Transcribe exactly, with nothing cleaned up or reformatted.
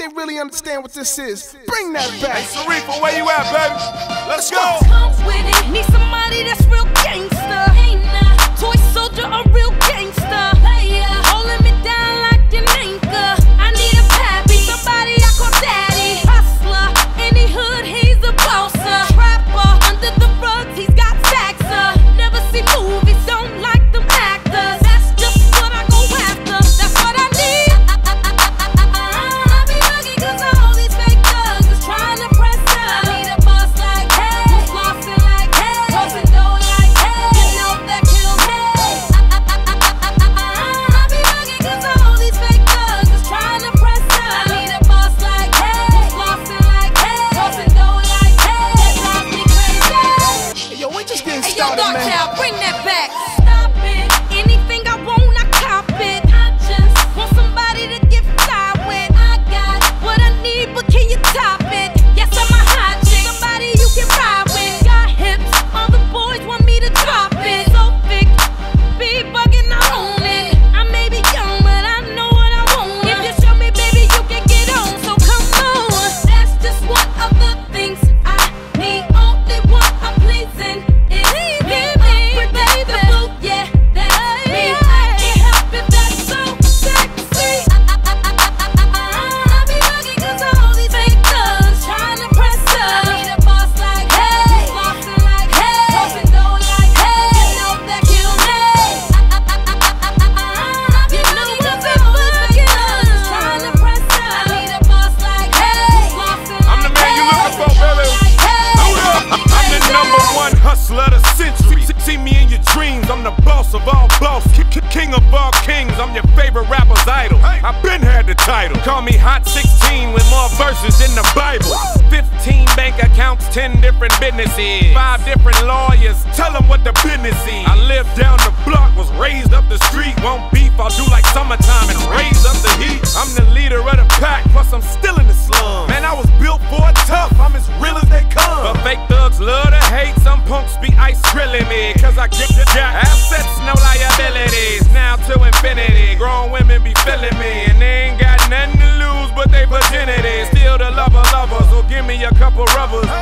they really understand what this is. Bring that back. Hey, Sharifa, where you at, baby? Let's go. Comes with it. Need somebody that's real gangster. Ain't nah. Toy soldier, a real gangster. Player. Holding me down like an anchor. I need a pappy, somebody I call daddy. Hustler, any hood, he's a bosser. Trapper, under the rugs, he's got taxer. Never see movies, don't like them actors. That's just what I go after. That's what I need. I be bugging cause all these fake thugs is trying to press up. I need a boss like hey, who's flossing like hey, tossing dough like hey, you know that kills me. I be bugging cause all these fake thugs is trying to press up. I need a boss like hey, who's flossing like hey, tossing dough like hey, that drives me crazy. Hey, yo, we just getting Hey, yo, started, Dark man. Child, bring that back. Stop it. Anything I want, I cop it. I just want somebody to get fly with. I got what I need, but can you top it? Yes, I'm a hot chick. Somebody you can ride with. Got hips, all the boys want me to drop it. So thick, be bugging, I own it. I may be young, but I know what I want. If you show me, baby, you can get on. So come on. That's just one of the things I need. Only one I'm pleasing. It's me, baby, the blue, yeah, that's me. I can't help it, that's so sexy. I be bugging cause all these fake thugs trying to press up. I need a boss like hey, flossing like hey, tossing dough like hey, you know that kills me. You know what the fuck is trying to press up. I need a boss like hey, flossing I'm the man you looking for, baby. I'm the number one hustler of the century. See me in your dreams, I'm the boss of all boss, king of all kings. I'm your favorite rapper's idol. I've been had the title. Call me Hot sixteen with more verses than the Bible. fifteen bank accounts, ten different businesses, five different lawyers. Tell them what the business is. I live down the block, was raised up the street. Won't beef, I'll do like summertime and raise up the heat. I'm the leader of the pack, plus I'm still in the slum. Man, I was built for it tough, I'm as real as they come. But fake thugs love to hate, some punks be ice grilling me. Cause I get the jack, assets, no liabilities. Now to infinity, grown women be feeling me. And they ain't got nothing to lose but they virginity. Still the lover lover, so give me a couple rubbers.